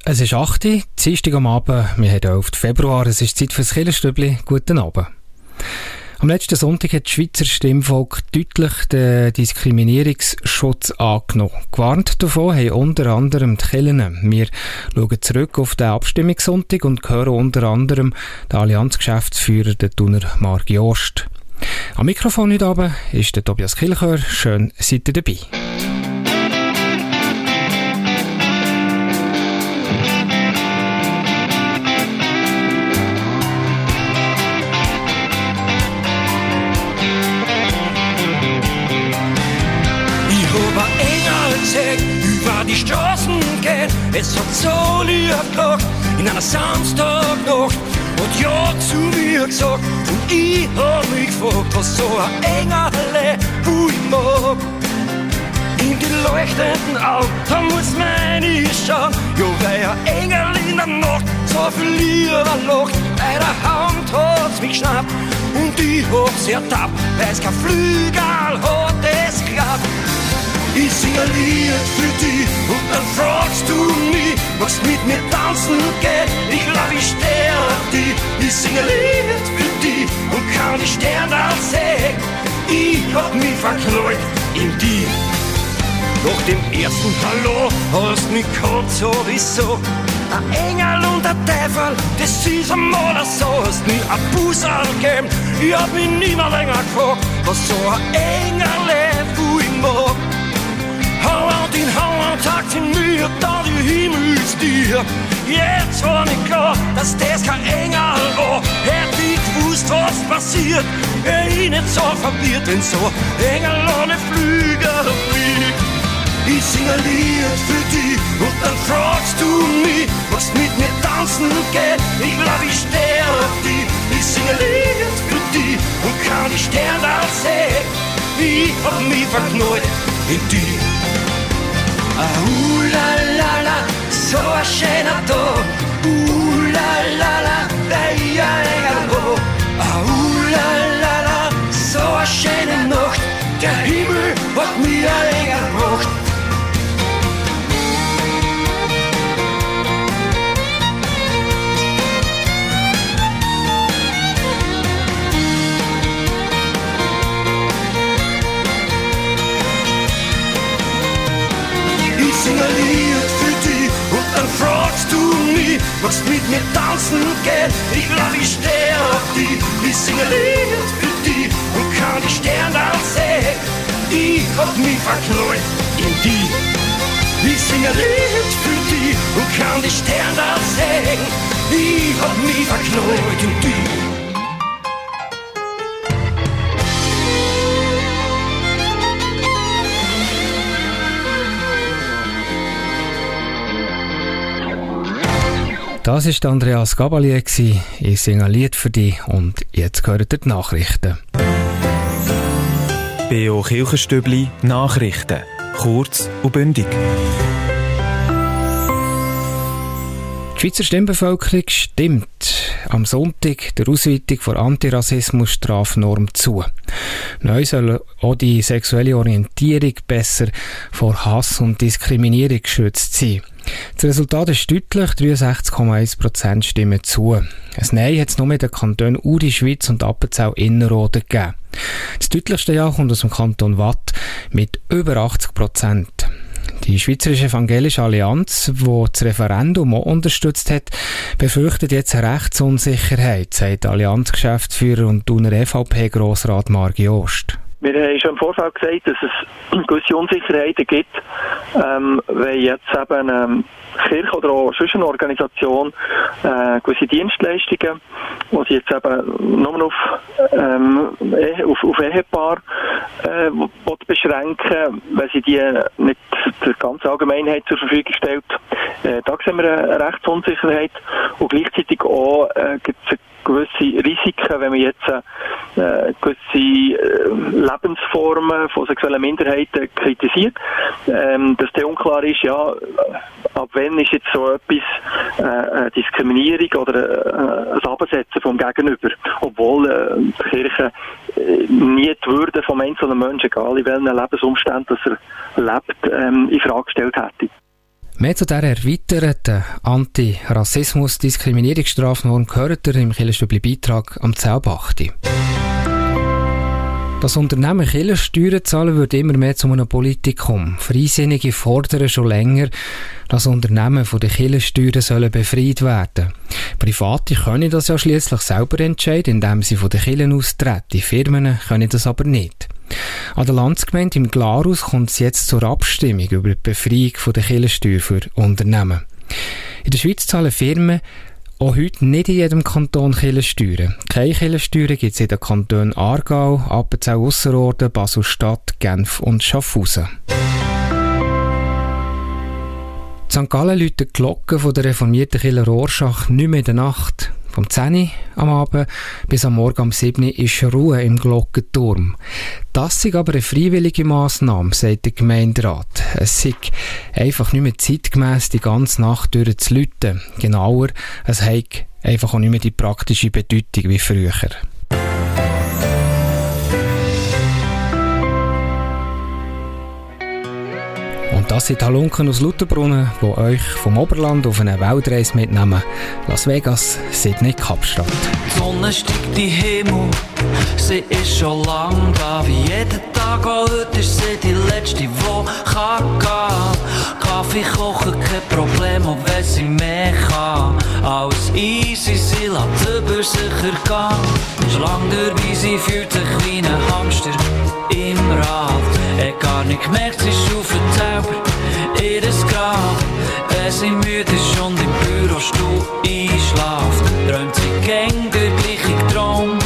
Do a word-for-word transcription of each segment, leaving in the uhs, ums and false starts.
Es ist acht Uhr, Dienstag am Abend, wir haben elften Februar, es ist Zeit fürs Kirchenstübli. Guten Abend. Am letzten Sonntag hat das Schweizer Stimmvolk deutlich den Diskriminierungsschutz angenommen. Gewarnt davon haben unter anderem die Kirchen. Wir schauen zurück auf den Abstimmungssonntag und hören unter anderem den Allianz-Geschäftsführer, den Thuner Marc Jost. Am Mikrofon heute Abend ist der Tobias Kilchör. Schön, seid ihr dabei. Über die Straßen gehen, es hat so lieb gemacht, in einer Samstagnacht, und ja zu mir gesagt, und ich hab mich gefragt, was so ein Engerle, wo ich mag. In die leuchtenden Augen, da muss meine schauen, ja, weil ein Engel in der Nacht so viel Liebe lacht, bei der Hand hat's mich geschnappt, und ich hab's ertappt, weil's kein Flügel hat, es klappt. Ich sing ein Lied für dich und dann fragst du mich, magst mit mir tanzen gehen? Ich glaub, ich steh auf dich. Ich sing ein Lied für dich und kann die Sterne sehen. Ich hab mich verknallt in dich. Nach dem ersten Hallo hast mich gehabt sowieso. Ein Engel und ein Teufel, das ist einmal so. Hast mir ein Busserl gegeben, ich hab mich nie mehr länger gefragt, was so ein Engel, wo ich mag. Hauer den Hauer tagt in mir, da die Himmelstier. Jetzt war nicht klar, dass das kein Engel war. Hätte ich gewusst, was passiert, wär ich nicht so verwirrt, wenn so Engel ohne Flügel fliegt. Ich sing ein Lied für dich und dann fragst du mich, was mit mir tanzen geht. Ich glaub, ich steh auf dich. Ich sing ein Lied für dich und kann die Sterne sehen. Ich hab mich verknallt in dich. Ah, uh, la, la, la, so ein schöner Tag. Uh, la, la, la, der ich ein Engel war. Ah, uh, la, la, la, so eine schöne Nacht. Der Himmel hat mir ein Engel gebracht. Ich sing ein Lied für dich und dann fragst du mich, was mit mir tanzen geht. Ich glaub, ich steh auf dich. Ich sing ein Lied für dich und kann die Sterne sehen. Ich hab mich verknallt in dich. Ich sing ein Lied für dich und kann die Sterne sehen. Ich hab mich verknallt in dich. Das war Andreas Gabalier. Ich singe ein Lied für dich und jetzt hören ihr die Nachrichten. B O Kirchenstübli Nachrichten. Kurz und bündig. Die Schweizer Stimmbevölkerung stimmt am Sonntag der Ausweitung der Antirassismus-Strafnorm zu. Neu soll auch die sexuelle Orientierung besser vor Hass und Diskriminierung geschützt sein. Das Resultat ist deutlich, dreiundsechzig Komma eins Prozent stimmen zu. Ein Nein hat es nur mit den Kantonen Uri, Schwyz und Appenzell-Innerrhoden gegeben. Das deutlichste Ja kommt aus dem Kanton Waadt mit über achtzig Prozent. Die Schweizerische Evangelische Allianz, die das Referendum auch unterstützt hat, befürchtet jetzt eine Rechtsunsicherheit, sagt der Allianz-Geschäftsführer und Thuner E V P-Grossrat Marc Jost. Wir haben schon im Vorfeld gesagt, dass es gewisse Unsicherheiten gibt, ähm, wenn jetzt eben ähm, Kirche oder auch sonst eine Organisation äh, gewisse Dienstleistungen, die sie jetzt eben nur auf, ähm, auf, auf Ehepaar äh, beschränken, wenn sie die nicht der ganzen Allgemeinheit zur Verfügung stellt. Äh, da sehen wir eine Rechtsunsicherheit und gleichzeitig auch äh, gibt es gewisse Risiken, wenn man jetzt äh, gewisse äh, Lebensformen von sexuellen Minderheiten kritisiert, ähm, dass dann unklar ist, ja, ab wann ist jetzt so etwas äh, eine Diskriminierung oder äh, ein Absetzen vom Gegenüber, obwohl äh, die Kirche äh, nie die Würde vom einzelnen Menschen, egal in welchen Lebensumständen dass er lebt, ähm, in Frage gestellt hätte. Mehr zu dieser erweiterten Anti-Rassismus-Diskriminierungsstrafnorm gehört ihr im Kirchenstübli-Beitrag am Zelbachte. Das Unternehmen Kirchensteuern zahlen würde immer mehr zu einem Politikum. Freisinnige fordern schon länger, dass Unternehmen von den Kirchensteuern sollen befreit werden. Private können das ja schliesslich selber entscheiden, indem sie von den Kirchen austreten. Firmen können das aber nicht. An der Landsgemeinde im Glarus kommt es jetzt zur Abstimmung über die Befreiung von der Kirchensteuer für Unternehmen. In der Schweiz zahlen Firmen auch heute nicht in jedem Kanton Kirchensteuern. Keine Kirchensteuern gibt es in den Kantonen Aargau, Appenzell-Ausserrhoden, Basel-Stadt, Genf und Schaffhausen. In Sankt Gallen läuten die Glocken von der reformierten Kirche Rorschach nicht mehr in der Nacht. Vom zehn Uhr am Abend bis am Morgen um sieben Uhr ist Ruhe im Glockenturm. Das ist aber eine freiwillige Massnahme, sagt der Gemeinderat. Es sei einfach nicht mehr zeitgemäss, die ganze Nacht durchzuläuten. Genauer, es hat einfach auch nicht mehr die praktische Bedeutung wie früher. Und das sind Halunken aus Lauterbrunnen, die euch vom Oberland auf eine Weltreise mitnehmen. Las Vegas, Sydney, Kapstadt. Die Sonne steigt in den Himmel, sie ist schon lang da. Wie jeden Tag, auch heute ist sie die letzte, die kann gehen. Kaffee kochen, kein Problem, auch wenn sie mehr kann. Alles easy, sie lässt über sich ergehen. Schon lang dabei, sie fühlt sich wie ein Hamster im Rad. Er gar nicht gemerkt, sie ist auf den Zauber, ihres Grab. Wenn sie müde ist und im Bürostuhl einschlaft, träumt sie gäng der gleiche Traum.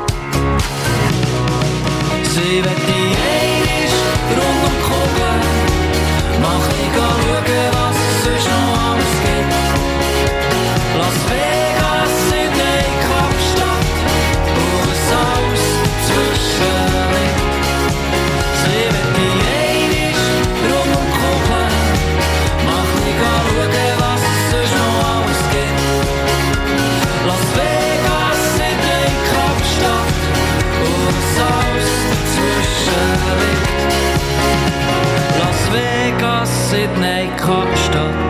Sie wird die Einisch rund um Kugel, mach ich schauen, was es sonst noch alles gibt. Las Vegas, Sydney, Kapstadt, wo es alles dazwischen liegt. Sie wird die Einisch rund um Kugel, mach ich schauen, was es sonst noch alles gibt. Las Vegas, Sydney, Kapstadt, wo es alles dazwischen liegt. Las Vegas, Sydney, Kapstadt.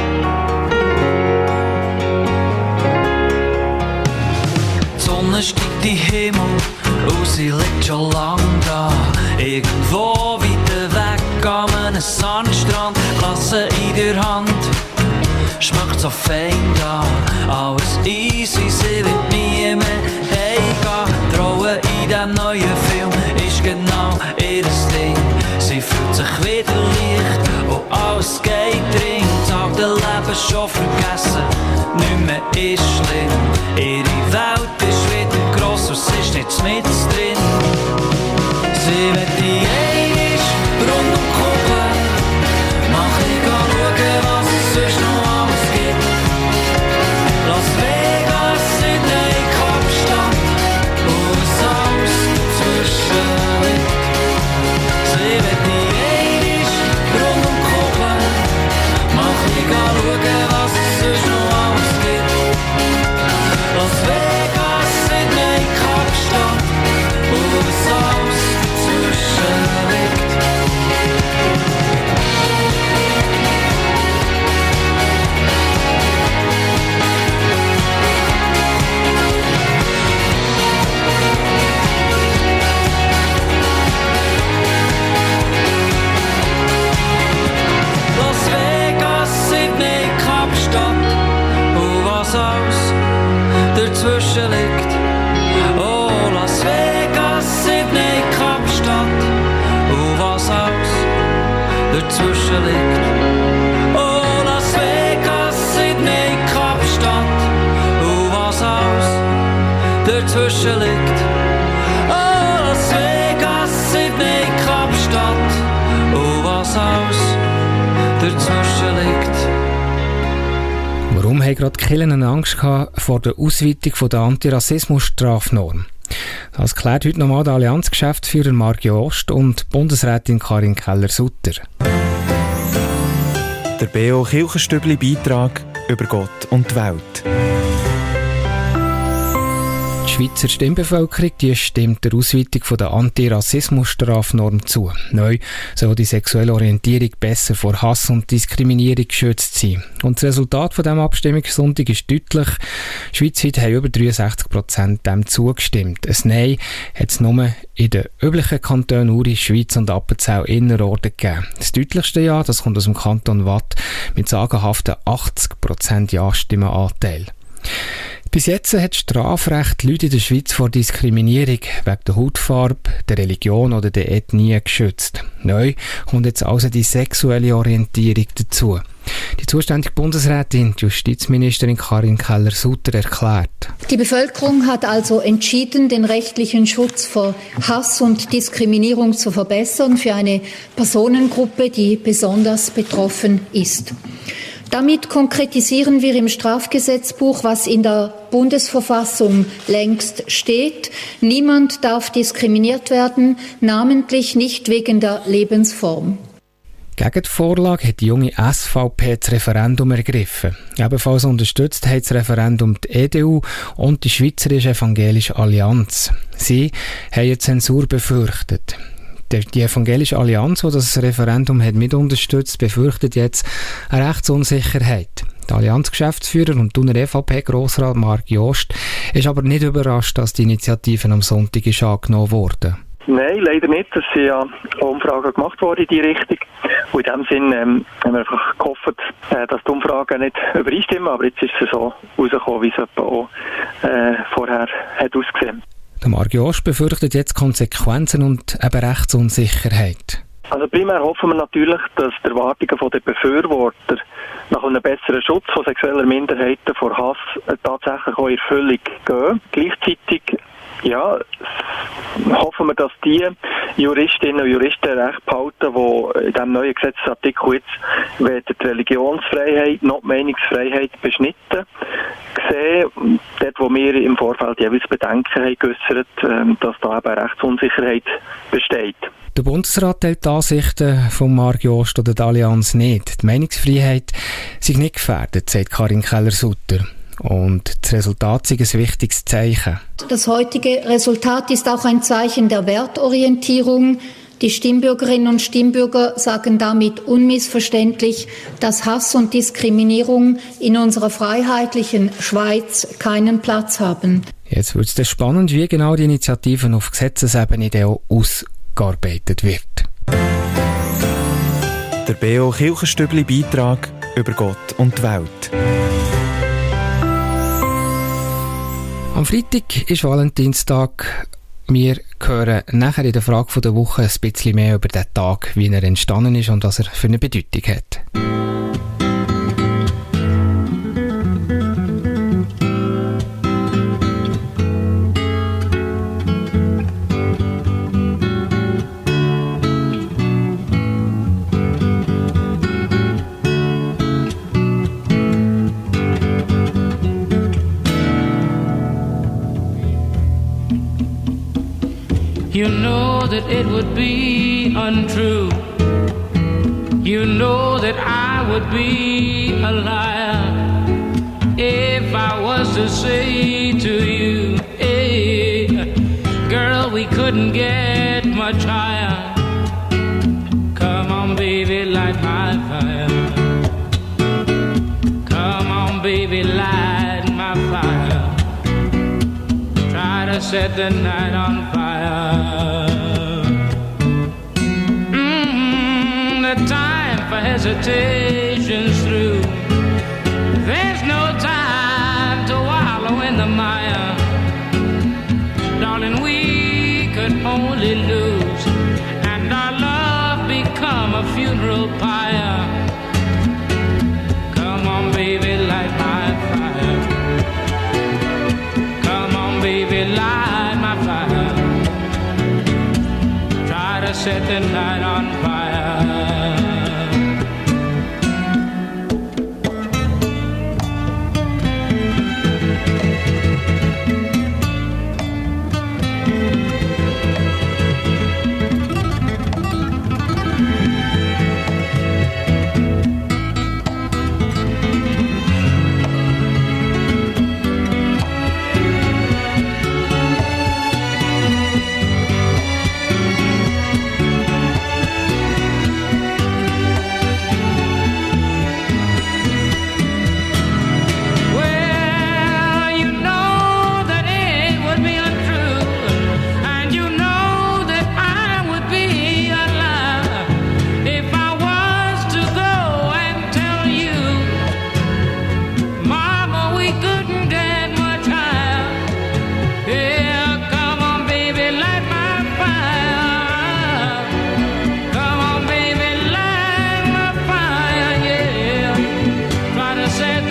Die Sonne steigt in den Himmel und sie liegt schon lang da. Irgendwo weiter weg an einem Sandstrand, Klasse in der Hand, schmeckt so fein da. Alles easy, sie wird nie mehr heimgehen. Die Rolle in diesem neuen Film ist genau ihr Ding. Sie fühlt sich wieder leicht und alles geht drin. Tag der Leben schon vergessen, nicht mehr ist schlimm. Ihre Welt ist wieder gross und sie ist nicht mit drin. Sie wird die Einisch rund um Kugel, mach ich schauen, was es sonst noch alles gibt. Las Vegas, Sydney, Kapstadt, wo es alles dazwischen liegt. Sie wird die Einisch rund um Kugel, mach ich schauen, was es sonst noch alles gibt. Las Vegas, Sydney, Kapstadt, wo es alles dazwischen liegt. Las Vegas, Sydney, Kapstadt, wo was alles dazwischen liegt. Oh, Las Vegas, Sydney, Kapstadt, wo was alles dazwischen liegt. Oh, Las Vegas, Sydney, Kapstadt, wo was alles dazwischen liegt. Oh, Las Vegas, Sydney, Kapstadt, wo was alles dazwischen liegt. Warum haben gerade die Kirchen Angst gehabt vor der Ausweitung der Antirassismus-Strafnorm? Das klärt heute nochmal der Allianz-Geschäftsführer Mario Ost und Bundesrätin Karin Keller-Sutter. Der B O Kirchenstübli-Beitrag über Gott und die Welt. Die Schweizer Stimmbevölkerung die stimmt der Ausweitung von der Antirassismusstrafnorm zu. Neu soll die sexuelle Orientierung besser vor Hass und Diskriminierung geschützt sein. Und das Resultat von diesem Abstimmungssonntag ist deutlich. Schweizweit haben über dreiundsechzig Prozent dem zugestimmt. Ein Nein hat es nur in den üblichen Kantonen Uri, Schweiz und Appenzell Innerrhoden gegeben. Das deutlichste Ja, das kommt aus dem Kanton Waadt mit sagenhaften achtzig Prozent Ja-Stimmenanteil. Bis jetzt hat das Strafrecht Leute in der Schweiz vor Diskriminierung wegen der Hautfarbe, der Religion oder der Ethnie geschützt. Neu kommt jetzt also die sexuelle Orientierung dazu. Die zuständige Bundesrätin, die Justizministerin Karin Keller-Sutter, erklärt: Die Bevölkerung hat also entschieden, den rechtlichen Schutz vor Hass und Diskriminierung zu verbessern für eine Personengruppe, die besonders betroffen ist. Damit konkretisieren wir im Strafgesetzbuch, was in der Bundesverfassung längst steht. Niemand darf diskriminiert werden, namentlich nicht wegen der Lebensform. Gegen die Vorlage hat die junge S V P das Referendum ergriffen. Ebenfalls unterstützt hat das Referendum die E D U und die Schweizerische Evangelische Allianz. Sie haben eine Zensur befürchtet. Die Evangelische Allianz, die das Referendum hat mit unterstützt, befürchtet jetzt eine Rechtsunsicherheit. Der Allianz-Geschäftsführer und Thuner E V P-Grossrat Marc Jost ist aber nicht überrascht, dass die Initiative am Sonntag ist angenommen wurde. Nein, leider nicht. Es sind ja Umfragen gemacht worden in diese Richtung. Und in dem Sinn ähm, haben wir einfach gehofft, äh, dass die Umfragen nicht übereinstimmen. Aber jetzt ist es so rausgekommen, wie es etwa auch äh, vorher hat ausgesehen. Der Marc Jost befürchtet jetzt Konsequenzen und eben Rechtsunsicherheit. Also primär hoffen wir natürlich, dass die Erwartungen der Befürworter nach einem besseren Schutz von sexueller Minderheiten vor Hass tatsächlich auch in Erfüllung gehen. Gleichzeitig ja, hoffen wir, dass die Juristinnen und Juristen Recht behalten, die in diesem neuen Gesetzesartikel jetzt weder die Religionsfreiheit noch die Meinungsfreiheit beschnitten sehen. Dort, wo wir im Vorfeld jeweils Bedenken haben geäussert, dass da eben Rechtsunsicherheit besteht. Der Bundesrat teilt die Ansichten von Marc Jost oder der Allianz nicht. Die Meinungsfreiheit sei nicht gefährdet, sagt Karin Keller-Sutter. Und das Resultat ist ein wichtiges Zeichen. Das heutige Resultat ist auch ein Zeichen der Wertorientierung. Die Stimmbürgerinnen und Stimmbürger sagen damit unmissverständlich, dass Hass und Diskriminierung in unserer freiheitlichen Schweiz keinen Platz haben. Jetzt wird es spannend, wie genau die Initiativen auf Gesetzesebene auch ausgearbeitet wird. Der B O Kirchenstübli-Beitrag über Gott und die Welt. Am Freitag ist Valentinstag. Wir hören nachher in der Frage der Woche ein bisschen mehr über den Tag, wie er entstanden ist und was er für eine Bedeutung hat. You know that it would be untrue. You know that I would be a liar if I was to say to you, hey, girl, we couldn't get much higher. Come on, baby, light my fire. Come on, baby, light my fire. Try to set the night on fire. Mm-hmm, the time for hesitation's through. There's no time to wallow in the mire. Darling, we could only lose, and our love become a funeral pyre. Come on, baby, light my fire. Come on, baby, light my fire. Try to set the night on fire.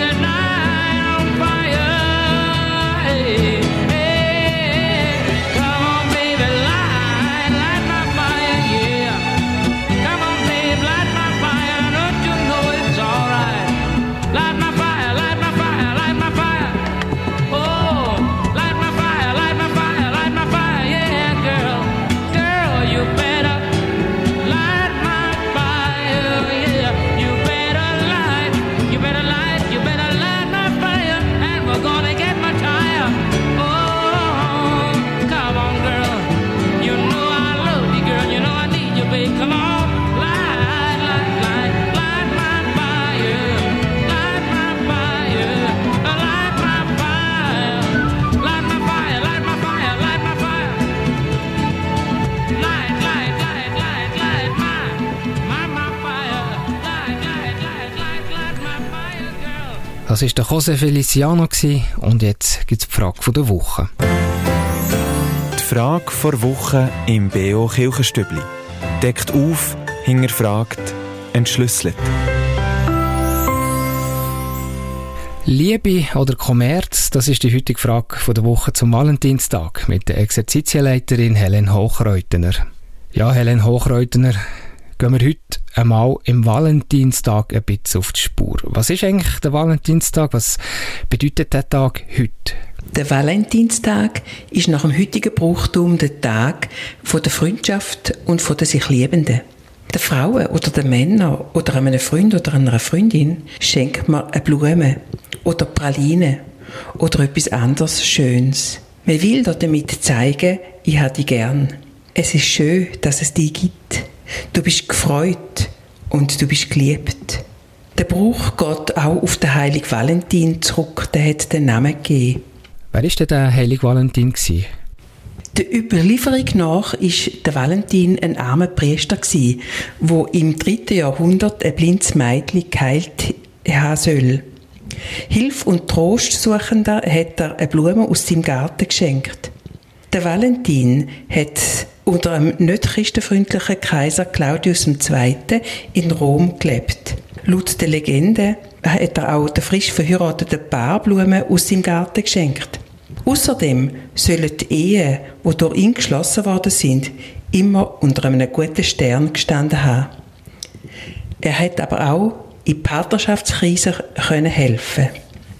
Das war der José Feliciano und jetzt gibt es die Frage der Woche. Die Frage der Woche im B O Kirchenstübli. Deckt auf, hinterfragt, entschlüsselt. Liebe oder Kommerz, das ist die heutige Frage der Woche zum Valentinstag mit der Exerzitienleiterin Helen Hochreutener. Ja, Helen Hochreutener, gehen wir heute einmal im Valentinstag ein bisschen auf die Spur. Was ist eigentlich der Valentinstag? Was bedeutet der Tag heute? Der Valentinstag ist nach dem heutigen Brauchtum der Tag von der Freundschaft und von der sich Liebenden. Den Frauen oder den Männern oder einem Freund oder einer Freundin schenkt man eine Blume oder Praline oder etwas anderes Schönes. Man will damit zeigen, ich habe dich gern. Es ist schön, dass es dich gibt. Du bist gefreut und du bist geliebt. Der Brauch geht auch auf den heiligen Valentin zurück, der hat den Namen gegeben. Wer war denn der heilige Valentin? Der Überlieferung nach war der Valentin ein armer Priester, der im dritten Jahrhundert ein blindes Mädchen geheilt haben soll. Hilfe und Trost suchender hat er eine Blume aus seinem Garten geschenkt. Der Valentin hat unter einem nicht christenfreundlichen Kaiser Claudius der Zweite in Rom gelebt. Laut der Legende hat er auch den frisch verheirateten Paar Blumen aus seinem Garten geschenkt. Außerdem sollen die Ehen, die durch ihn geschlossen worden sind, immer unter einem guten Stern gestanden haben. Er hat aber auch in Partnerschaftskrisen können helfen.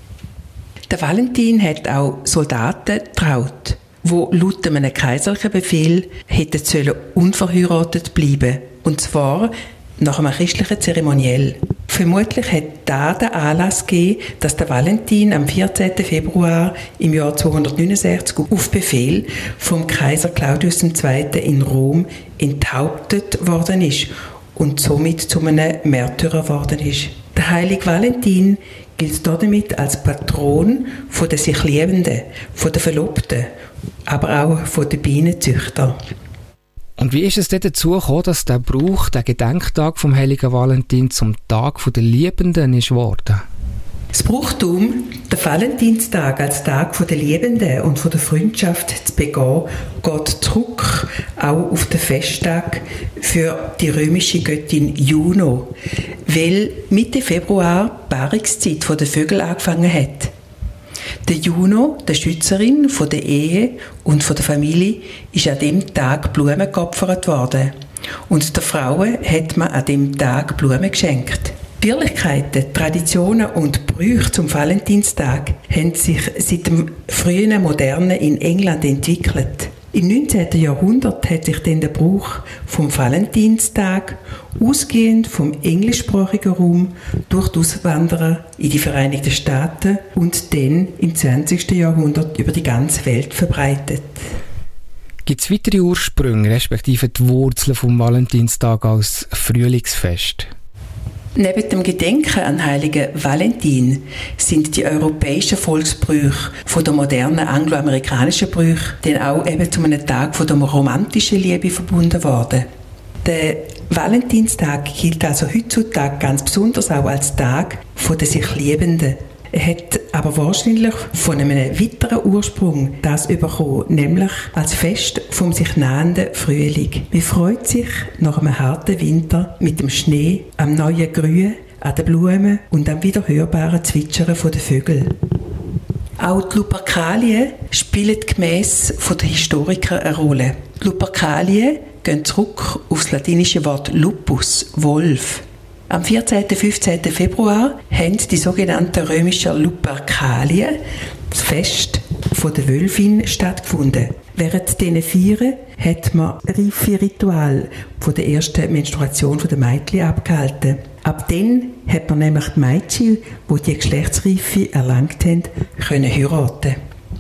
Der Valentin hat auch Soldaten getraut, die laut einem kaiserlichen Befehl hätten sollen unverheiratet bleiben, und zwar nach einem christlichen Zeremoniell. Vermutlich hat da den Anlass gegeben, dass der Valentin am vierzehnten Februar im Jahr zweihundertneunundsechzig auf Befehl vom Kaiser Claudius der Zweite in Rom enthauptet worden ist und somit zu einem Märtyrer geworden ist. Der heilige Valentin gilt damit als Patron von den sich Liebenden, von den Verlobten, aber auch von den Bienenzüchtern. Und wie ist es denn dazu gekommen, dass der Brauch, der Gedenktag vom heiligen Valentin zum Tag der Liebenden ist geworden? Das Brauchtum, der Valentinstag als Tag der Liebenden und von der Freundschaft zu begehen, geht zurück auch auf den Festtag für die römische Göttin Juno, weil Mitte Februar die Paarungszeit der Vögel angefangen hat. Der Juno, der Schützerin von der Ehe und von der Familie, ist an diesem Tag Blumen geopfert worden. Und der Frauen hat man an diesem Tag Blumen geschenkt. Wirklichkeiten, Traditionen und Brüche zum Valentinstag haben sich seit dem frühen Moderne in England entwickelt. Im neunzehnten Jahrhundert hat sich dann der Brauch vom Valentinstag, ausgehend vom englischsprachigen Raum, durch die Auswanderer in die Vereinigten Staaten und dann im zwanzigsten Jahrhundert über die ganze Welt verbreitet. Gibt es weitere Ursprünge, respektive die Wurzeln vom Valentinstag als Frühlingsfest? Neben dem Gedenken an heiligen Valentin sind die europäischen Volksbrüche von der modernen angloamerikanischen Brüche dann auch eben zu einem Tag von der romantischen Liebe verbunden worden. Der Valentinstag gilt also heutzutage ganz besonders auch als Tag von der sich Liebenden. Er hat aber wahrscheinlich von einem weiteren Ursprung das bekommen, nämlich als Fest vom sich nahenden Frühling. Man freut sich nach einem harten Winter mit dem Schnee, am neuen Grün, an den Blumen und am wieder hörbaren Zwitschern der Vögel. Auch die Lupercalien spielen gemäss von den Historikern eine Rolle. Die Lupercalien gehen zurück auf das latinische Wort lupus, Wolf. Am vierzehnten und fünfzehnten Februar haben die sogenannten römischen Lupercalien, das Fest der Wölfin, stattgefunden. Während diesen Vieren hat man reife Ritual von der ersten Menstruation der Mädchen abgehalten. Ab dann hat man nämlich die Mädchen, die die Geschlechtsreife erlangt haben, können heiraten.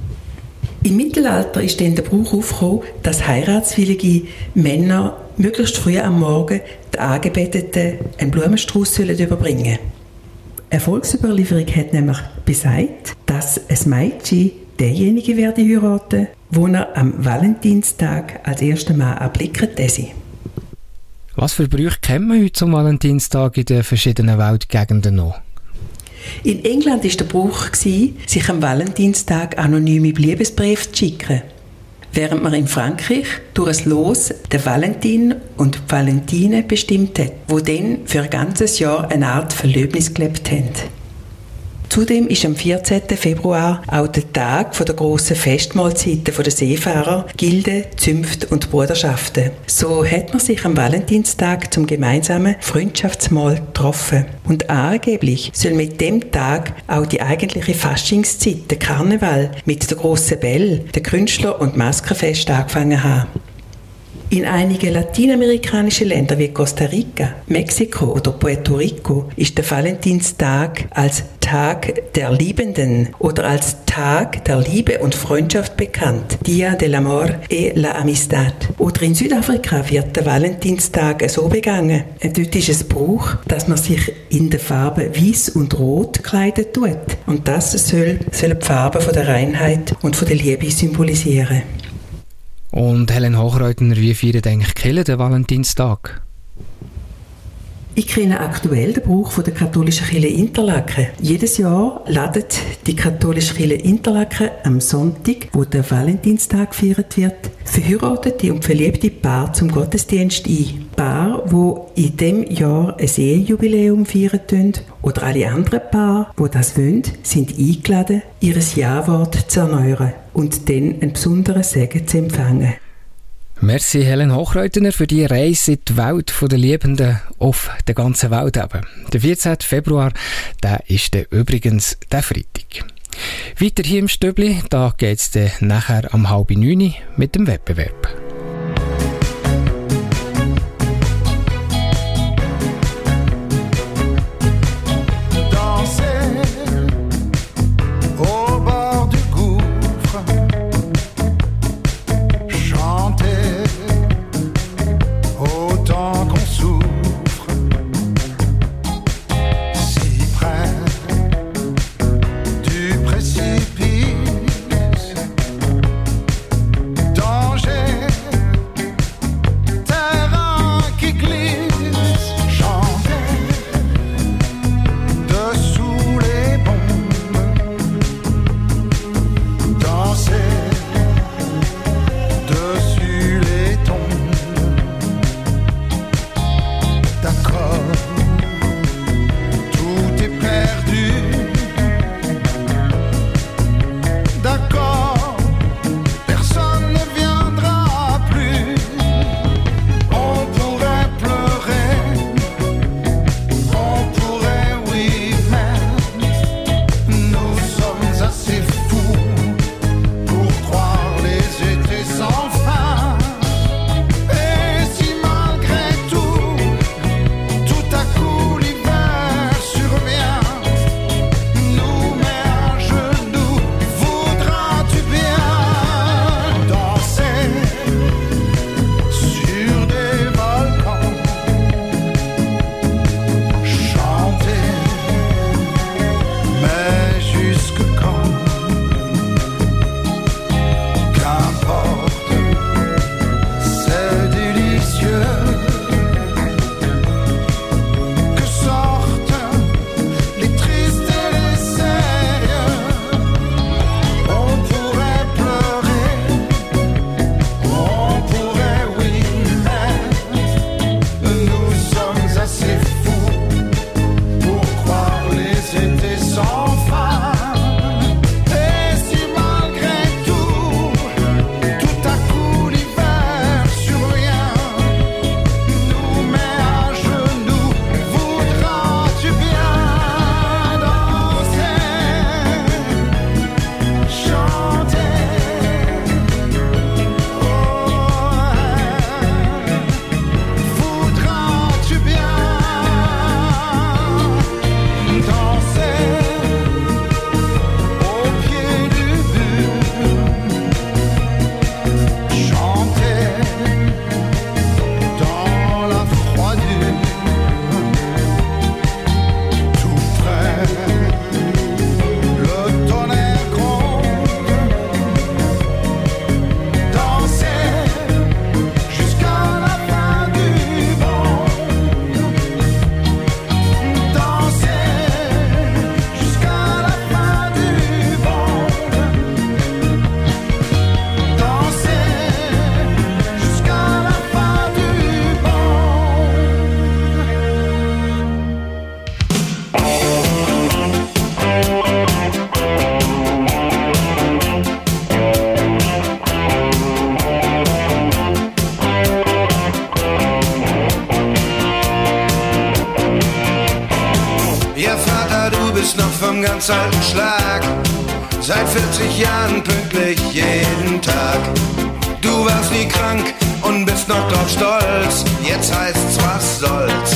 Im Mittelalter ist dann der Brauch aufgekommen, dass heiratswillige Männer möglichst früh am Morgen den Angebeteten einen Blumenstrauß überbringen sollen. Eine Volksüberlieferung hat nämlich besagt, dass ein Mädchen derjenige werde heiraten, wo er am Valentinstag als erster Mann erblicken würde. Was für Brüche kennt man heute zum Valentinstag in den verschiedenen Weltgegenden noch? In England war der Brauch, sich am Valentinstag anonyme Liebesbriefe zu schicken. Während man in Frankreich durch ein Los den Valentin und die Valentine bestimmt hat, die dann für ein ganzes Jahr eine Art Verlöbnis gelebt haben. Zudem ist am vierzehnten Februar auch der Tag der grossen Festmahlzeiten der Seefahrer, Gilden, Zünfte und Bruderschaften. So hat man sich am Valentinstag zum gemeinsamen Freundschaftsmahl getroffen. Und angeblich soll mit dem Tag auch die eigentliche Faschingszeit, der Karneval, mit der grossen Bälle, der Künstler- und Maskenfest angefangen haben. In einigen lateinamerikanischen Ländern wie Costa Rica, Mexiko oder Puerto Rico ist der Valentinstag als Tag der Liebenden oder als Tag der Liebe und Freundschaft bekannt, Dia del Amor e la Amistad. Oder in Südafrika wird der Valentinstag so begangen. Dort ist es Brauch, dass man sich in den Farben Weiß und Rot kleiden tut. Und das soll, soll die Farben von der Reinheit und von der Liebe symbolisieren. Und Helen Hochreutner, wie feiern eigentlich die Kirche den Valentinstag? Ich kenne aktuell den Brauch von der katholischen Kirche Interlaken. Jedes Jahr ladet die katholische Kirche Interlaken am Sonntag, wo der Valentinstag gefeiert wird, verheiratete und verliebte Paare zum Gottesdienst ein. Paare, die in diesem Jahr ein Ehejubiläum feiern oder alle anderen Paare, die das wollen, sind eingeladen, ihr Ja-Wort zu erneuern und dann einen besonderen Segen zu empfangen. Merci Helen Hochreutner für die Reise in die Welt der Liebenden auf der ganzen Welt. Eben. Der vierzehnten Februar, der ist der übrigens der Freitag. Weiter hier im Stübli, da geht es dann nachher um halb neun mit dem Wettbewerb. Danger vom ganz alten Schlag. Seit vierzig Jahren pünktlich jeden Tag. Du warst nie krank und bist noch drauf stolz. Jetzt heißt's, was soll's.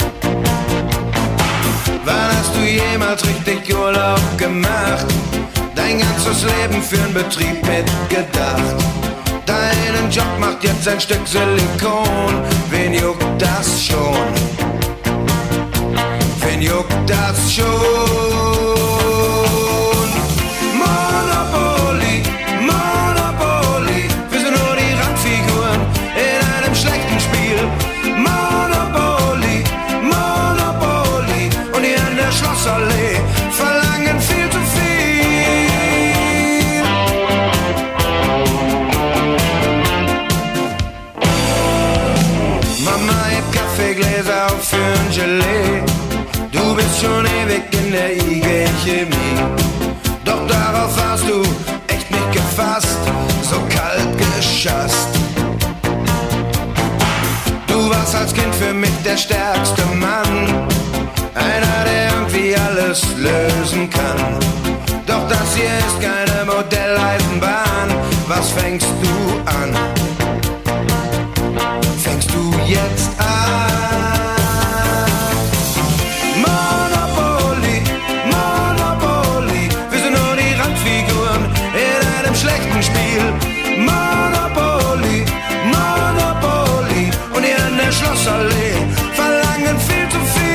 Wann hast du jemals richtig Urlaub gemacht? Dein ganzes Leben für'n Betrieb mitgedacht. Deinen Job macht jetzt ein Stück Silikon. Wen juckt das schon? Wen juckt das schon? Monopoly, Monopoly, wir sind nur die Randfiguren in einem schlechten Spiel. Monopoly, Monopoly, und hier in der Schlossallee verlangen viel zu viel. Mama hebt Kaffeegläser auf für'n Gelee. Du bist schon ewig in der I G-Chemie. Doch darauf warst du echt nicht gefasst, so kalt geschasst. Du warst als Kind für mich der stärkste Mann, einer, der irgendwie alles lösen kann. Doch das hier ist keine Modelleisenbahn. Was fängst du an? Fängst du jetzt an? Monopoly, Monopoly, wir sind nur die Randfiguren in einem schlechten Spiel. Monopoly, Monopoly, und hier in der Schlossallee verlangen viel zu viel.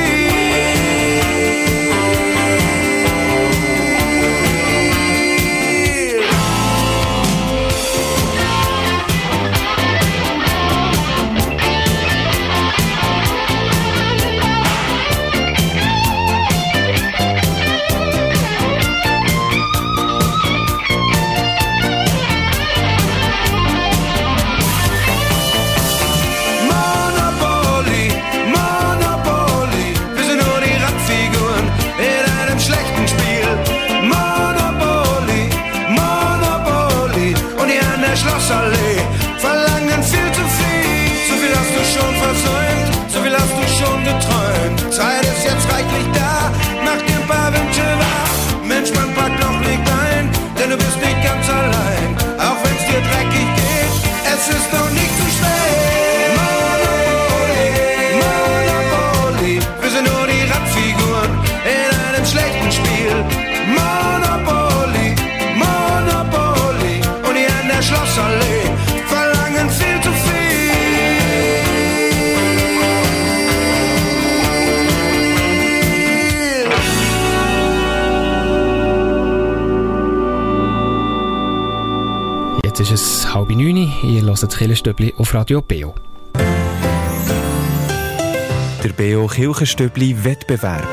Monopoly, Monopoly, wir sind nur die Randfiguren in einem schlechten Spiel. Monopoly, Monopoly, und hier an der Schlossallee verlangen viel zu viel. So viel hast du schon versäumt, so viel hast du schon geträumt. Zeit ist jetzt reichlich da, mach dir ein paar Wünsche wahr. Mensch, man packt noch nicht ein, denn du bist nicht ganz allein. Auch wenn's dir dreckig geht, es ist noch nicht zu spät. Monopoly, Monopoly, wir sind nur die Randfiguren in einem schlechten Spiel. Monopoly, Monopoly, und hier in der Schlossallee verlangen viel zu viel. Jetzt ist es halb neun, ihr hört das Kirchenstübli auf Radio Beo. Der Beo Kirchenstübli Wettbewerb.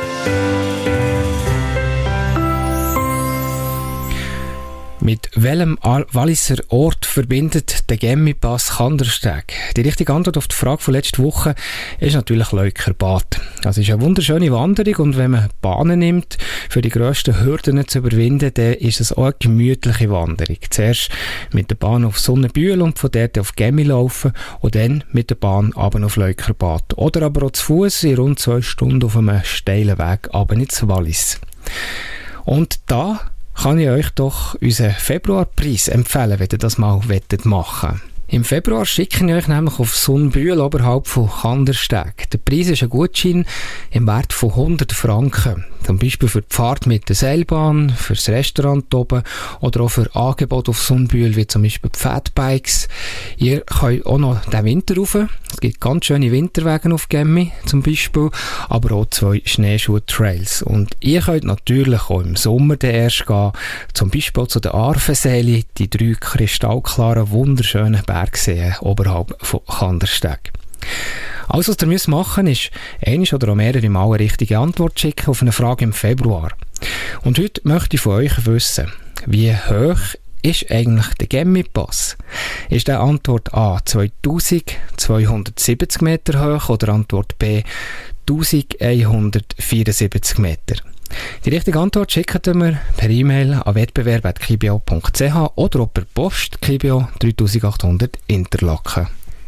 Mit welchem Al- Walliser Ort verbindet der Gemmipass Kandersteg? Die richtige Antwort auf die Frage von letzter Woche ist natürlich Leukerbad. Das ist eine wunderschöne Wanderung und wenn man Bahnen nimmt, für die grössten Hürden zu überwinden, dann ist es auch eine gemütliche Wanderung. Zuerst mit der Bahn auf Sonnenbühl und von dort auf Gemmi laufen und dann mit der Bahn runter auf Leukerbad. Oder aber auch zu Fuss in rund zwei Stunden auf einem steilen Weg runter ins Wallis. Und da kann ich euch doch unseren Februarpreis empfehlen, wenn ihr das mal machen wollt. Im Februar schicke ich euch nämlich auf Sonnenbühl oberhalb von Kandersteg. Der Preis ist ein Gutschein im Wert von hundert Franken. Zum Beispiel für die Fahrt mit der Seilbahn, für das Restaurant oben oder auch für Angebote auf Sonnenbühl, wie zum Beispiel Pfadbikes. Ihr könnt auch noch den Winter rauf. Es gibt ganz schöne Winterwege auf Gemmi zum Beispiel, aber auch zwei Schneeschuh-Trails. Und ihr könnt natürlich auch im Sommer dann erst gehen, zum Beispiel zu der Arfenseele, die drei kristallklaren, wunderschönen Bergseen oberhalb von Kandersteg. Alles, was ihr müsst machen müsst, ist, einmal oder auch mehrere Mal eine richtige Antwort schicken auf eine Frage im Februar. Und heute möchte ich von euch wissen, wie hoch ist eigentlich der Gemmipass? Ist der Antwort A zweitausendzweihundertsiebzig Meter hoch oder Antwort B elfhundertvierundsiebzig Meter? Die richtige Antwort schickt ihr mir per E-Mail an wettbewerb at kibio punkt c h oder auch per Post Kibio dreitausendachthundert Interlaken.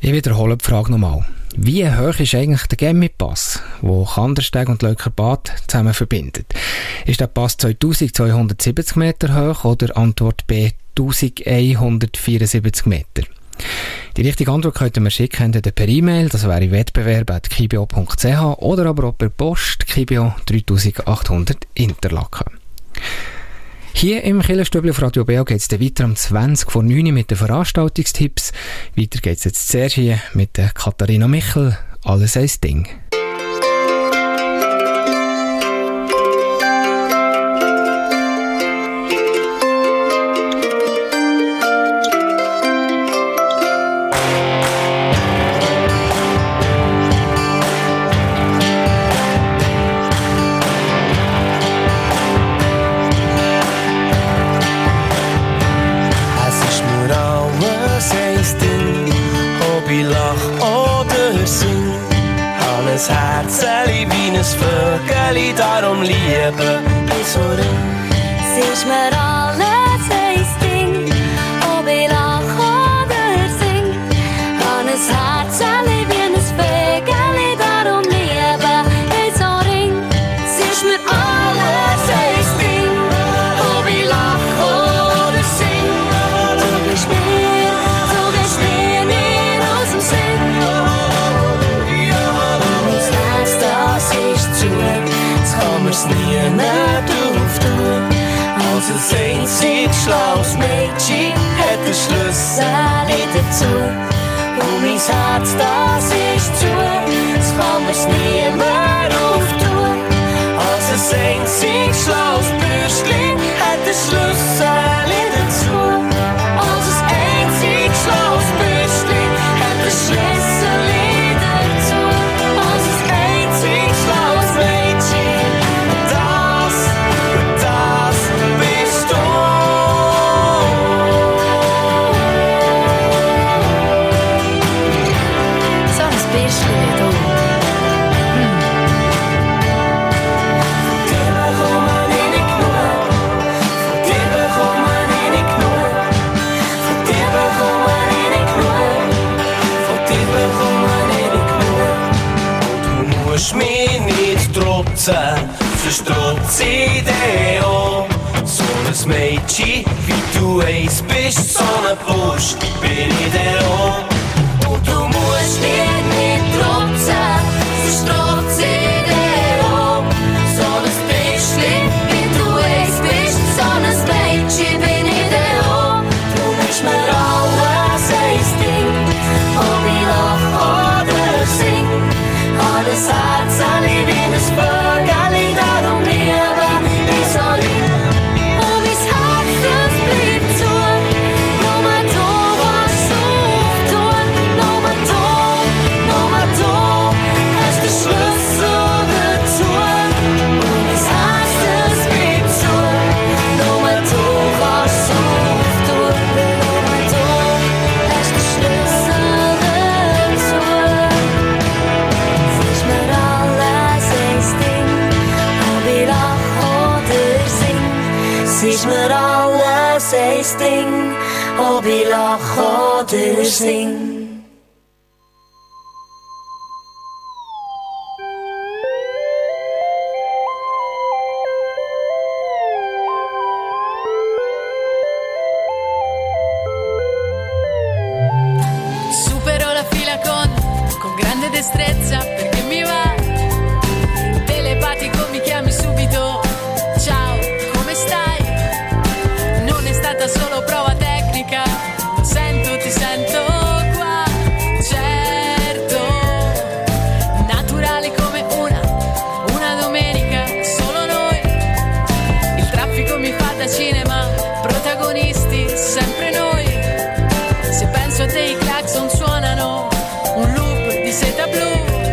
Ich wiederhole die Frage nochmal. Wie hoch ist eigentlich der Gemmi-Pass, der Kandersteg und Leukerbad zusammen verbindet? Ist der Pass zweitausendzweihundertsiebzig Meter hoch oder Antwort B eintausendeinhundertvierundsiebzig Meter? Die richtige Antwort könnt ihr mir schicken per E-Mail, das wäre wettbewerb at kibio punkt c h oder aber auch per Post Kibio dreitausendachthundert Interlaken. Hier im Killerstübli auf Radio Beo geht es weiter um zwanzig vor neun mit den Veranstaltungstipps. Weiter geht es jetzt zuerst hier mit der Katharina Michel. Alles ein Ding. Das Herzeli wie ein Vögeli, darum liebe ich so ring. Es ist mir alles ein Ding, ob ich lache oder sing. An ein Herzeli wie ein Vögeli, darum liebe ich so ring. Es ist mir alles ein Ding, ob ich lache oder sing. Du bist mir, du bist mir nicht aus dem Sinn. Jetzt kann mir's nie mehr drauf tun. Als ein einzig schlaues Mädchen hat den Schlüssel dazu. Und mein Herz, das ist zu. Jetzt kann mir's nie mehr auftun. Als ein einzig schlaues Bürschli hat den Schlüssel dazu. Als ein einzig schlaues Bürschli hat den Schlüssel dazu. Als ein einzig schlaues Mädchen, das, das bist du. So ein bisschen wie du. Hm. Von dir bekommen ich nicht genug. Von dir bekommen ich nicht genug. Von dir bekommen ich nicht genug. Von dir bekommen ich nicht genug. Du musst mich nicht trotzen, sonst trotze ich dich auch. So ein Mädchen wie du eins bist, so ein Bursch bin ich dir auch. Und du musst mich nicht trotzen, sonst trotze ich dich auch. So ein Bischli wie du eins bist, so ein Mädchen bin ich dir auch. Du bist mir alles ein Ding, ob ich lach oder sing. Alles Herz, alle wie ein Vögeli, darum liebe ich so lieb. Und mein Herz, das bleibt zu. Nur du kannst auftun. Nur du, nur du hast den Schlüssel dazu. Und mein Herz, das bleibt zu. Nur du kannst auftun. Nur du hast den Schlüssel dazu. Es ist mir alles ein Ding, ob ich lach oder sing. Es ist mir alles ein Ding, ob ich lach oder sing. Supero la fila con, con grande destrezza perché mi va. Telepatico mi chiami subito. Ciao, come stai? Non è stata solo prova tecnica. Lo sento, ti sento qua. Certo, naturale come una, una domenica. Solo noi. Il traffico mi fa da cinema. Protagonisti, sempre noi. Se penso a te i clacson suonano, un loop di seta blu.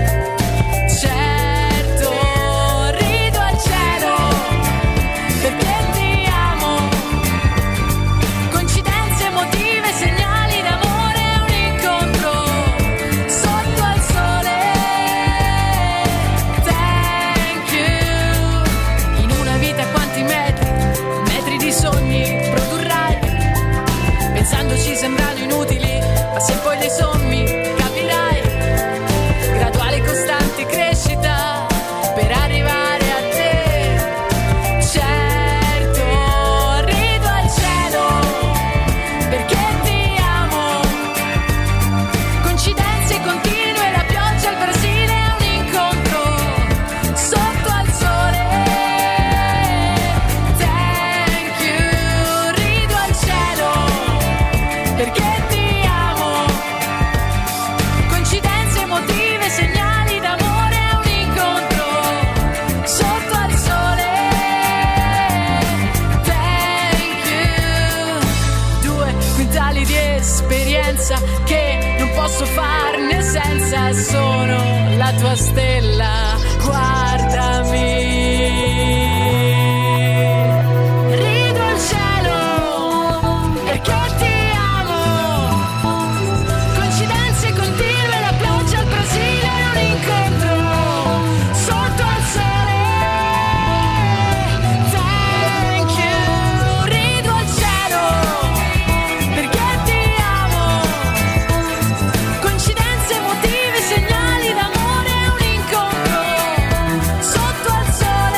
Certo, rido al cielo, perché ti amo. Coincidenze emotive, segnali d'amore, un incontro sotto al sole. Thank you. In una vita quanti metri, metri di pensa che non posso farne senza, sono la tua stella, guardami. Rido al cielo perché ti amo, coincidenze continue, la pioggia al Brasile, un incontro sotto al sole. Thank you. Rido al cielo perché ti amo, coincidenze, motivi, segnali d'amore, un incontro sotto al sole.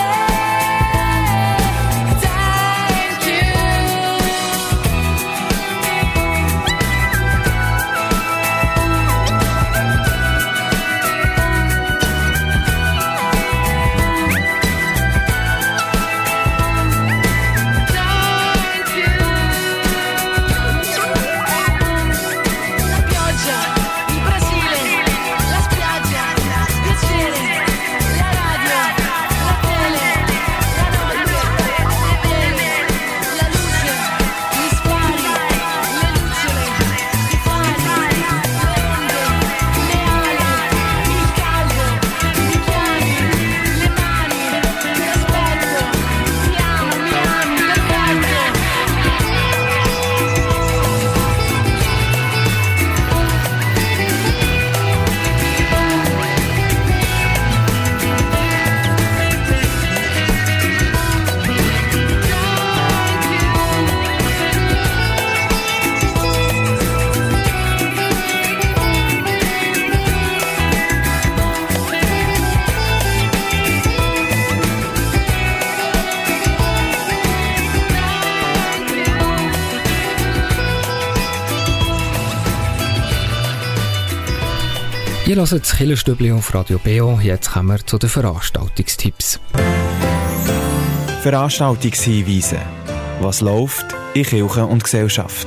Thank you. La pioggia, il Brasile, la spiaggia, piacere, la radio, la tele, la notte, le vele, la luce, gli spari, le lucciole, i fari, le onde, le ali, il caldo, mi chiami, le mani, ti aspetto, ti amo, mi ami, perfetto. Ihr hört das Killerstübli auf Radio B O. Jetzt kommen wir zu den Veranstaltungstipps. Veranstaltungshinweise. Was läuft in Kirche und Gesellschaft?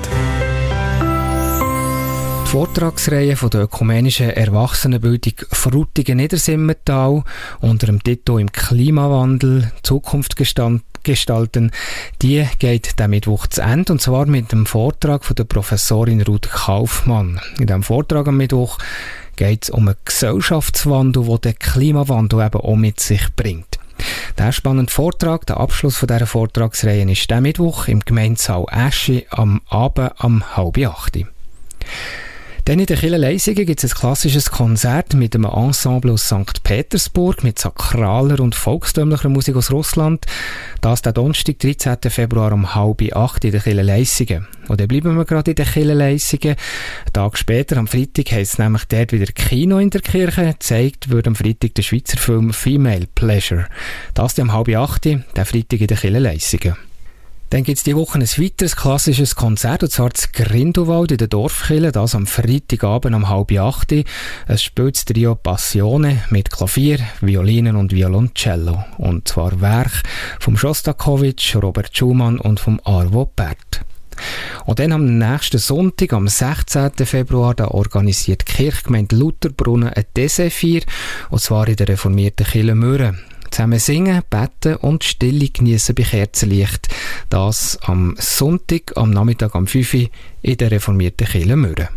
Die Vortragsreihe von der ökumenischen Erwachsenenbildung Frutigen-Niedersimmental unter dem Titel «Im Klimawandel Zukunft gestalten», die geht diesen Mittwoch zu Ende, und zwar mit dem Vortrag von der Professorin Ruth Kaufmann. In diesem Vortrag am Mittwoch geht es um einen Gesellschaftswandel, der den Klimawandel eben auch mit sich bringt. Der spannende Vortrag, der Abschluss von dieser Vortragsreihe, ist diesen Mittwoch im Gemeindesaal Eschi am Abend um halb acht. Dann in der Kirche Leisingen gibt es ein klassisches Konzert mit einem Ensemble aus Sankt Petersburg mit sakraler und volkstümlicher Musik aus Russland. Das der Donnerstag, dreizehnten Februar um halb acht in der Kirche Leisingen. Und dann bleiben wir gerade in der Kirche Leisingen. Einen Tag später, am Freitag, heisst es nämlich dort wieder Kino in der Kirche. Gezeigt wird am Freitag der Schweizer Film Female Pleasure. Das dann um halb acht, der Freitag in der Kirche Leisingen. Dann gibt es diese Woche ein weiteres klassisches Konzert, und zwar das Grindelwald in der Dorfkirche, das am Freitagabend um halb acht. Es spielt das Trio Passione mit Klavier, Violinen und Violoncello. Und zwar Werk vom Schostakowitsch, Robert Schumann und vom Arvo Pärt. Und dann am nächsten Sonntag, am sechzehnten Februar, da organisiert die Kirchgemeinde Lutherbrunnen ein Dessert-Feier, und zwar in der reformierten Kirche Mürren. Zusammen singen, beten und Stille geniessen bei Kerzenlicht. Das am Sonntag, am Nachmittag um fünf Uhr in der reformierten Kirche Mürren.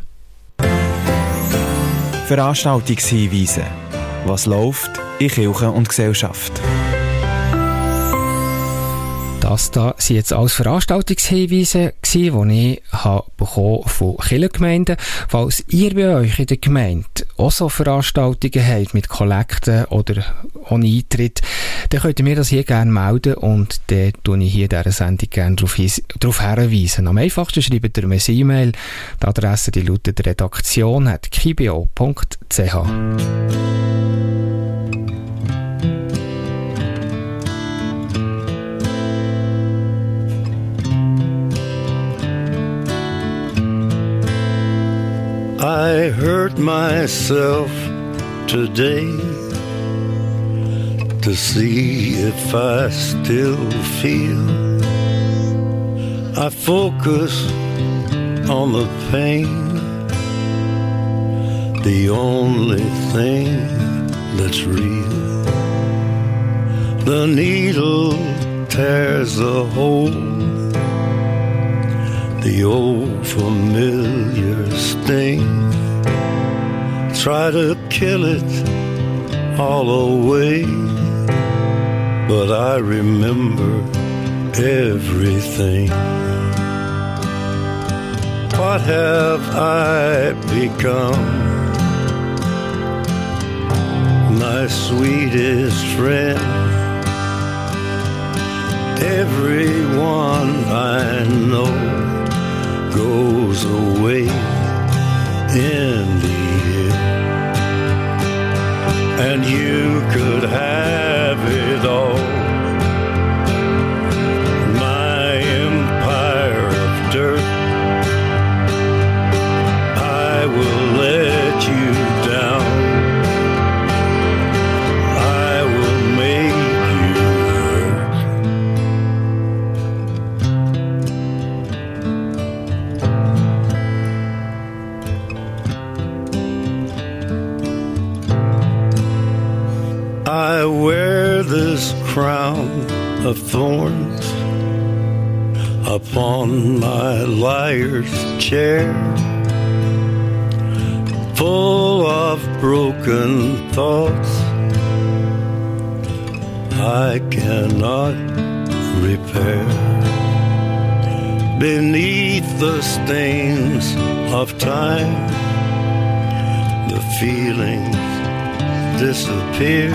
Veranstaltungshinweise. Was läuft in Kirche und Gesellschaft? Das da sind jetzt alles Veranstaltungshinweise gewesen, die ich habe bekommen von Kirchengemeinden. Falls ihr bei euch in der Gemeinde auch so Veranstaltungen habt mit Kollekten oder ohne Eintritt, dann könnt ihr mir das hier gerne melden, und dann tue ich hier in dieser Sendung gerne darauf, darauf hinweisen. Am einfachsten schreibt ihr mir eine E-Mail. Die Adresse die lautet redaktion at kibio punkt c h. I hurt myself today to see if I still feel. I focus on the pain, the only thing that's real. The needle tears a hole, the old familiar sting. Try to kill it all away, but I remember everything. What have I become? My sweetest friend. Everyone I know goes away in the end, and you could have it all. My empire of dirt, I will let you down. I will make you hurt. I wear this crown of thorns upon my liar's chair, full of broken thoughts I cannot repair. Beneath the stains of time, the feelings disappear.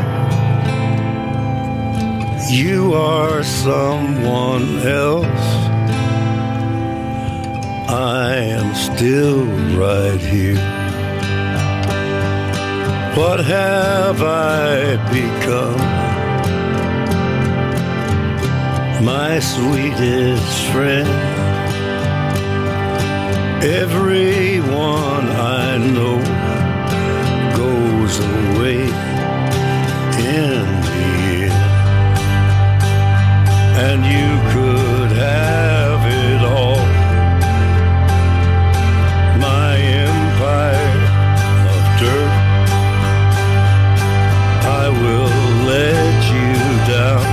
You are someone else. I am still right here. What have I become? My sweetest friend. Everyone I know goes away in the end, and you could have it all. My empire of dirt, I will let you down.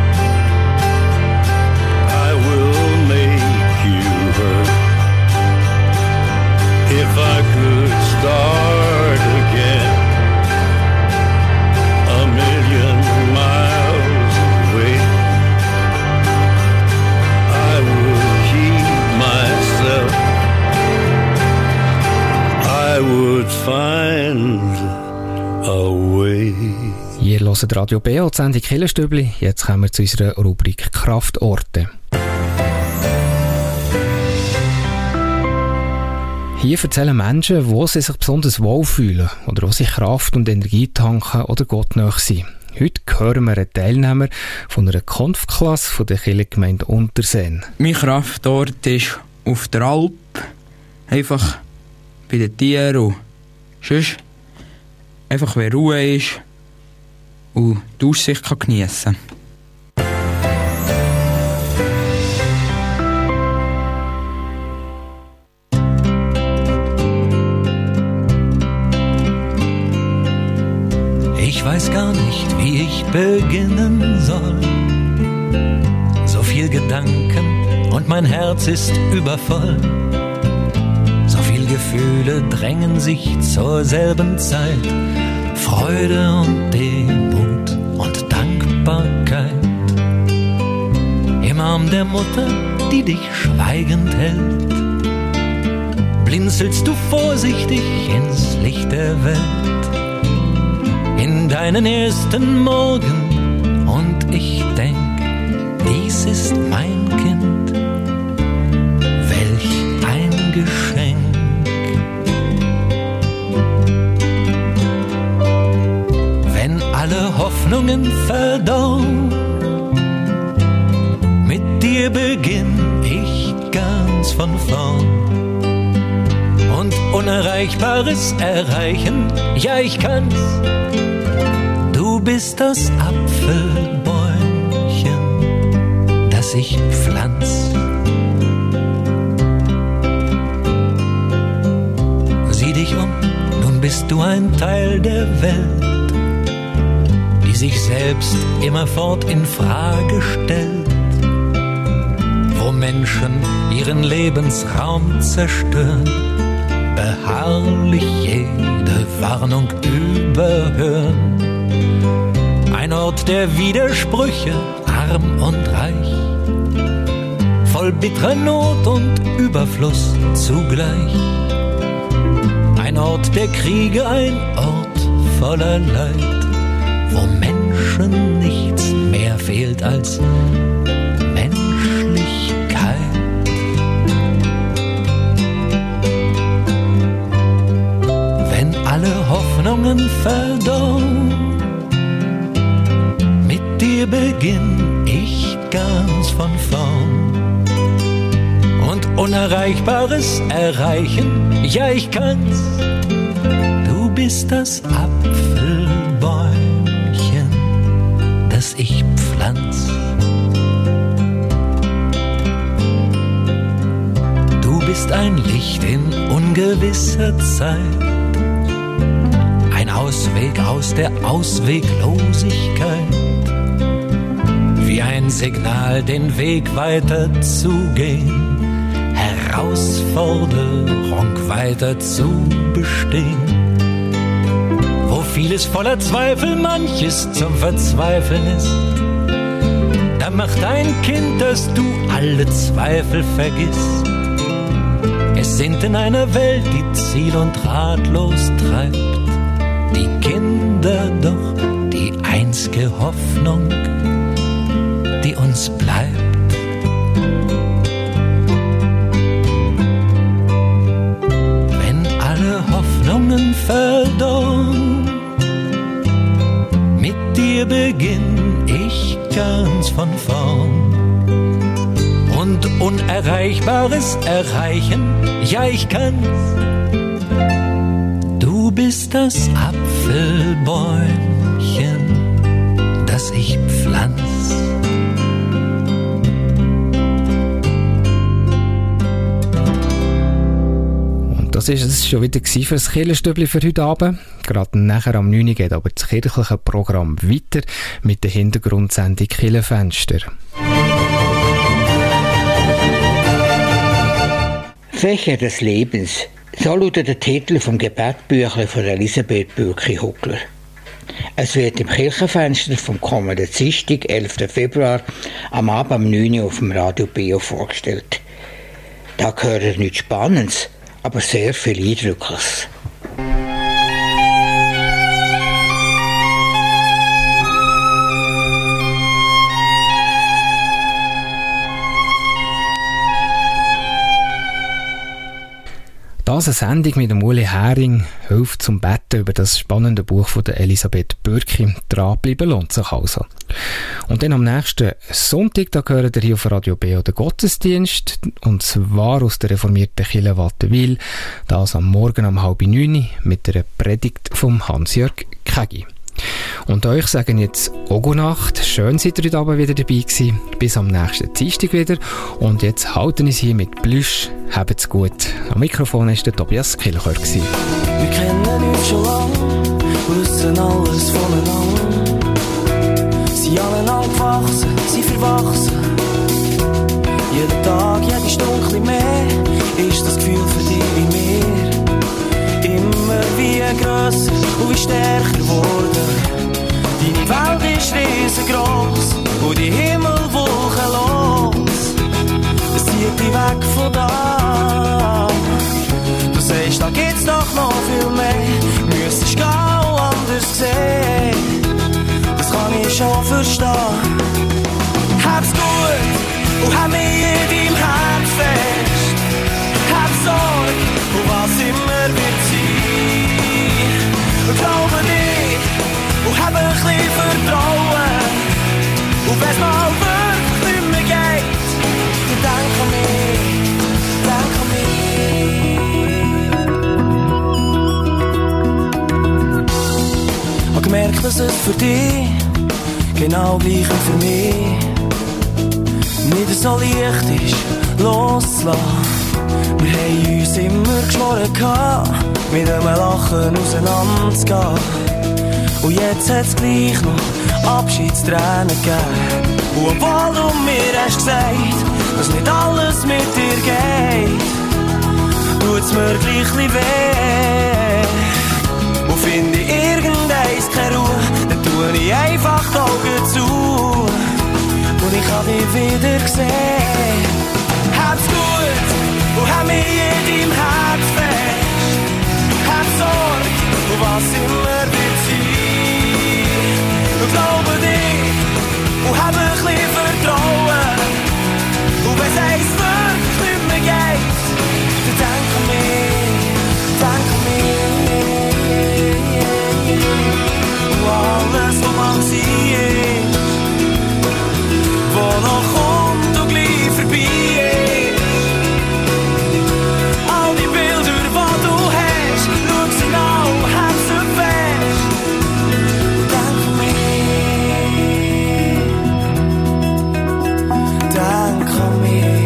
I will make you hurt. If I could start again, a million miles away, I would keep myself. I would find a way. Ihr hört Radio B O, die Sendung Killerstübli. Jetzt kommen wir zu unserer Rubrik Kraftorte. Hier erzählen Menschen, wo sie sich besonders wohlfühlen oder wo sie Kraft und Energie tanken oder gottnah sind. Heute hören wir einen Teilnehmer von einer Konfklasse der Kirchengemeinde Unterseen. Mein Kraftort ist auf der Alp, einfach bei den Tieren und sonst einfach, wenn Ruhe ist und die Aussicht kann geniessen kann. Ich weiß gar nicht, wie ich beginnen soll. So viel Gedanken und mein Herz ist übervoll. So viel Gefühle drängen sich zur selben Zeit. Freude und Demut und Dankbarkeit. Im Arm der Mutter, die dich schweigend hält, blinzelst du vorsichtig ins Licht der Welt. In deinen ersten Morgen und ich denk, dies ist mein Kind, welch ein Geschenk. Wenn alle Hoffnungen verdorben, mit dir beginn ich ganz von vorn. Und Unerreichbares erreichen, ja ich kann's. Du bist das Apfelbäumchen, das ich pflanz. Sieh dich um, nun bist du ein Teil der Welt, die sich selbst immerfort in Frage stellt. Menschen ihren Lebensraum zerstören, beharrlich jede Warnung überhören. Ein Ort der Widersprüche, arm und reich, voll bitterer Not und Überfluss zugleich. Ein Ort der Kriege, ein Ort voller Leid, wo Menschen nichts mehr fehlt als Menschlichkeit. Wenn alle Hoffnungen verdorben, mit dir beginn ich ganz von vorn. Und Unerreichbares erreichen, ja ich kann's. Du bist das Apfelbäumchen, das ich pflanz. Du bist ein Licht in ungewisser Zeit, ein Ausweg aus der Ausweglosigkeit, wie ein Signal, den Weg weiter zu gehen, Herausforderung weiter zu bestehen. Wo vieles voller Zweifel, manches zum Verzweifeln ist, da macht ein Kind, dass du alle Zweifel vergisst. Es sind in einer Welt, die ziel- und ratlos treibt, die Kinder doch die einzige Hoffnung, die uns bleibt. Wenn alle Hoffnungen verdorren, mit dir beginn ich ganz von vorn. Und Unerreichbares erreichen, ja ich kann's. Du bist das Apfelbäumchen, das ich pflanz. Das war es schon wieder für das Kirchenstübli für heute Abend. Gerade nachher am neun Uhr geht aber das kirchliche Programm weiter mit der Hintergrundsendung Kirchenfenster. Fächer des Lebens, so lautet der Titel vom Gebetbüchlein von Elisabeth Bürki-Huckler. Es wird im Kirchenfenster vom kommenden Dienstag, elften Februar, am Abend um neun Uhr auf dem Radio Bio vorgestellt. Da gehört nichts Spannendes, aber sehr viel Eindrückliches. Das eine Sendung mit dem Uli Hering hilft zum Betten über das spannende Buch von der Elisabeth Bürki. Dranbleiben lohnt sich also. Und dann am nächsten Sonntag, da gehört ihr hier auf Radio B O den Gottesdienst, und zwar aus der reformierten Kirche Wattenwil, das am Morgen um halb neun mit der Predigt vom Hans-Jörg Kegi. Und euch sagen jetzt auch gute Nacht. Schön seid ihr heute Abend wieder dabei gewesen. Bis am nächsten Dienstag wieder. Und jetzt halten wir es hier mit Plüsch. Habt's gut. Am Mikrofon war der Tobias Kilchör. Wir kennen uns schon lang, wissen alles voneinander. Sie aneinander gewachsen, sie verwachsen. Jeden Tag, jede Stunde mehr, ist das Gefühl für dich wie mir. Immer wie grösser und wie stärker geworden. Deine Welt ist riesengroß und die Himmel wolkenlos. Es zieht dich weg von da. Du sagst, da gibt's doch noch viel mehr. Müsstest gehen und anders sehen. Das kann ich schon verstehen. Hab's gut und hab mich in deinem Herz fest. Hab Sorge und was immer wird sein. Und glaube nicht und hab ein bisschen Vertrauen. Und wenn's mal wirklich nicht mehr geht, dann denk an mich, denk an mich. Hab gemerkt, dass es für dich genau gleich wie für mich nicht so leicht ist, loszulassen. Wir haben uns immer geschworen, mit einem Lachen auseinanderzugehen. Und jetzt hat's gleich noch Abschiedstränen gegeben. Und obwohl du mir hast gesagt, dass nicht alles mit dir geht, tut's mir gleich li weh. Und finde ich irgendeins keine Ruhe, dann tue ich einfach die Augen zu und ich kann dich wieder sehen. Hab's gut und hab mich in deinem Herz fest. Hab Sorge und was immer wird sein. Und glaube dich und hab ein bisschen Vertrauen. Und wenn's eins wirklich nicht mehr geht, dann denk an mich, denk an mich. Und alles, was man sieht, wo noch kommt und gleich vorbei ist. All die Bilder, die du hast, schau sie an, hab sie fest. Denk an mich, denk an mich.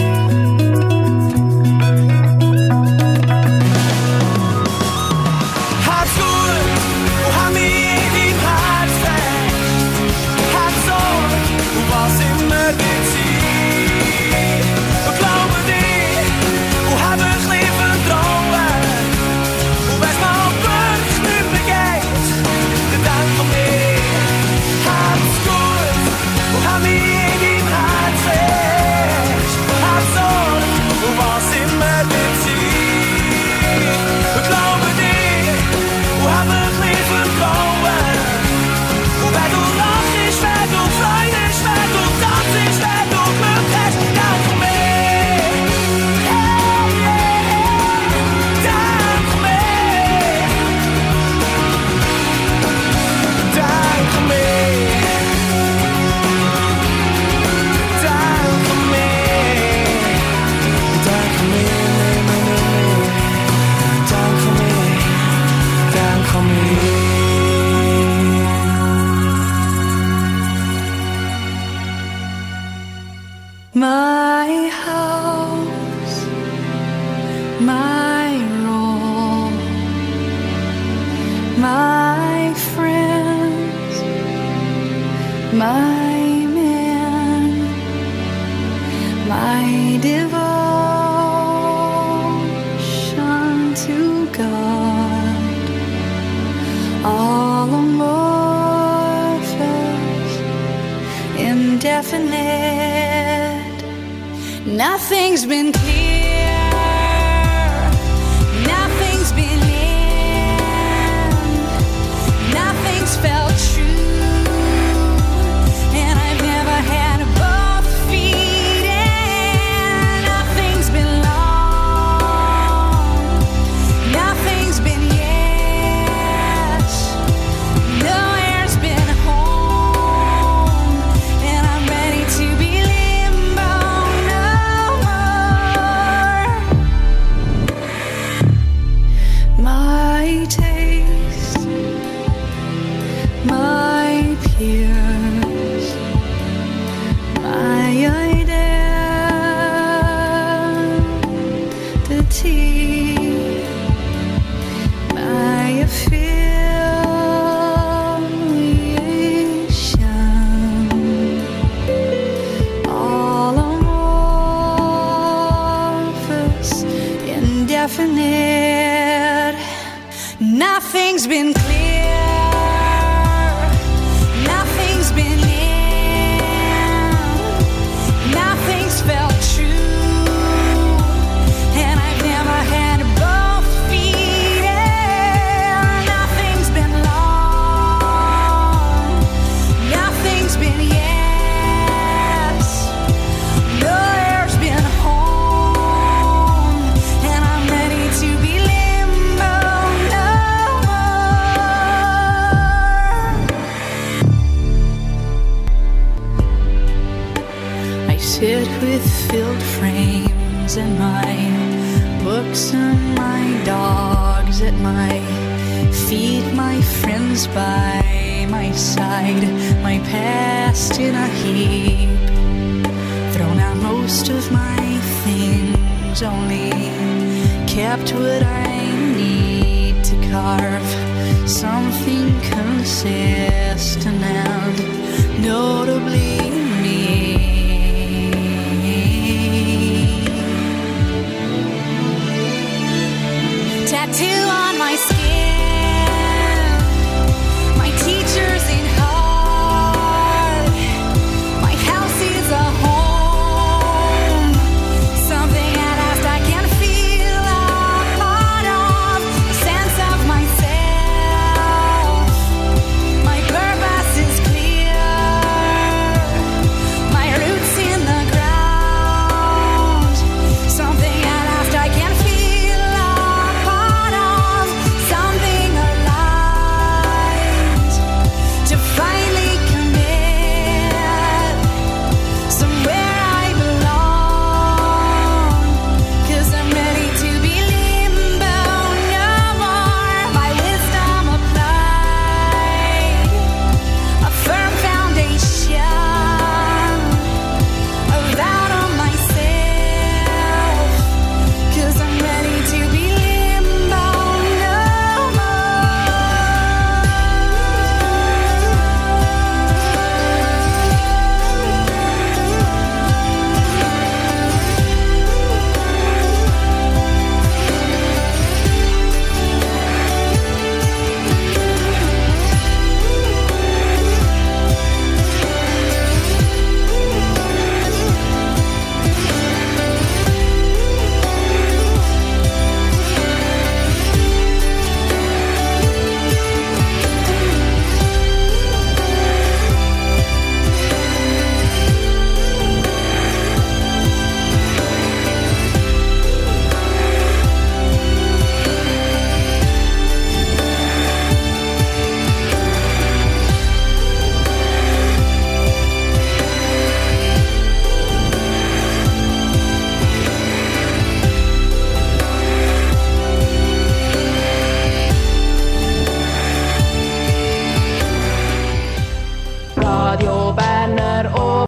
Hab's gut und hab mich in deinem Herz fest. Hab Sorge und was immer wird sein. Und glaube dir und hab ein bisschen Vertrauen. Und wenn's mal wirklich nicht mehr geht, dann denk an mich. Hab's gut und hab mich in deinem Herz fest. Hab Sorge und was immer wird sein. Und glaube dir und hab ein bisschen Vertrauen. Und wenn du lachst, wenn du freust, wenn du tanzt, wenn du Glück hast, denk an mich. Hey, yeah, denk an mich. Denk an mich. Denk an mich. Denk an mich. Denk an mich. Denk an mich. My house, my role, my friends, my man, my devotion to God, all amorphous, indefinite. Nothing's been clear, nothing's been in, nothing's felt true, and I've never had both feet in. Nothing's been long, nothing's been yes, nowhere's been home, and I'm ready to be limbo. My taste, my peers, my identity, my affiliation, all amorphous, indefinite. Nothing's been clear, nothing's been in, nothing's felt true, and I've never had both feet in. Nothing's been long, nothing's been yes, nowhere's been home, and I'm ready to be limbo no more. I sit with filled frames and my books and my dogs at my feet, my friends by my side, my past in a heap, thrown out most of my things, only kept what I need to carve something consistent and notably me. to